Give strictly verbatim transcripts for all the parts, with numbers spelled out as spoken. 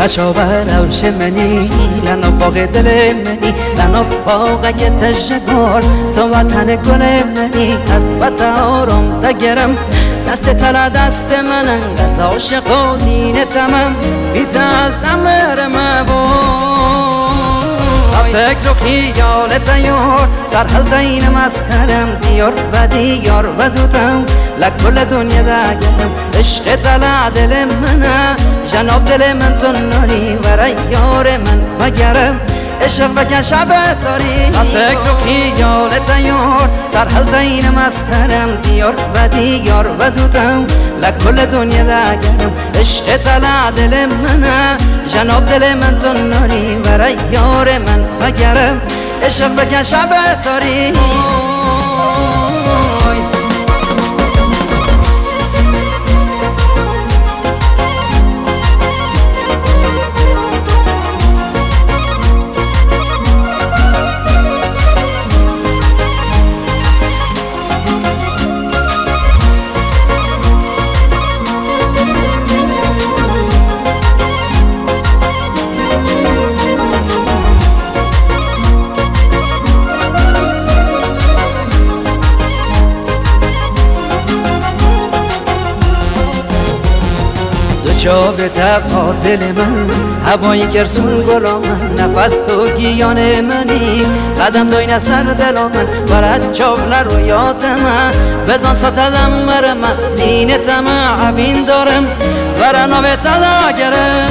خشابه روش منی لنو باغ دل منی لنو باغ که تشکر تو وطن گل منی از وطن آرام دگرم دست تلا دست منن از عاشق و دین تمام بیت از دمر مبون فکر و خیال تیار سرحل دین مسترم دیار و دیار و دوتم لکل دنیا دگرم عشق تلا دل منه جناب دل من تو ناری ورای یار من وگرم عشق بکن شب تاری فکر و خیال تیار سرحل دین مسترم دیار و دیار و دوتم لکل دنیا دگرم عشق تلا دل منه جناب دل من تو ناری ورای یار من وگرم عشق بکن شب تاری جا به تب دل من هوایی گرسون گلا من نفس تو گیان منی قدم دوین سر دل من برد چابل رویات من بزن ستدم مر من دین تمام عبین دارم برنا به تلا گرم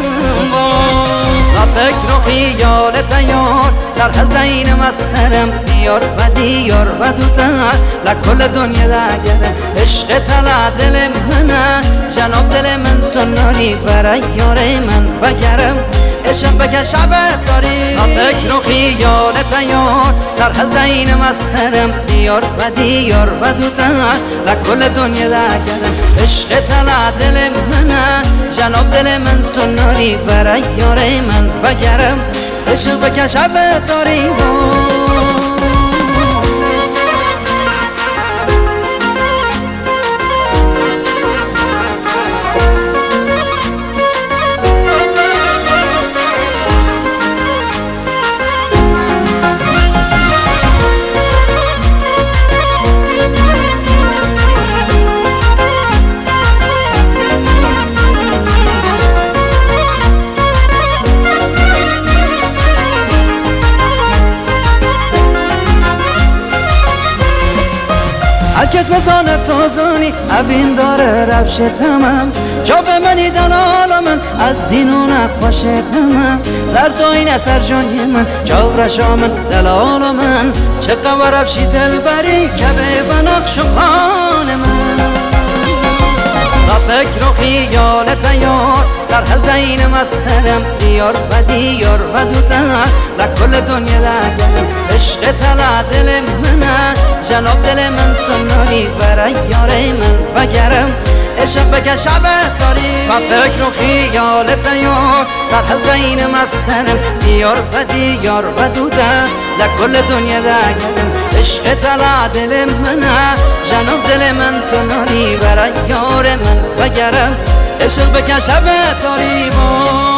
فکر و خیال تیار سرحل دین مسترم دیار و دیار و دوتر لکل دنیا دگرم عشق تلا دل منه جناب دل من تو ناری برای یار من وگرم عشق بکن شب تاری فکر و خیال تیار سرحل دین مسترم دیار و دیار و دوتر لکل دنیا دگرم عشق تلا دل منه جناب دل من تو ناری برای یار من وگرم عشق بکن شب تاری هر کس نسان تازانی ابین داره روش تمام جا به منی دلال من از دینو نخوش تمام زردوین اثر جانی من جا رشا من دلال من چه قوار روشی دل بری که به بناقش و خان من فکر و خیال تیار سرحل دین مسترم دیار و دیار و دوتر لکل دنیا دگرم عشق تلا دل منه جناب دل من تو ناری برای یار من وگرم عشق بکن شب تاری فکر و خیال تیار سرحل دین مسترم دیار و دیار و دوتر لکل دنیا دگرم عشق تلا دل منه جناب دل من تو ناری برای یار من وگرم عشق بکن شب تاری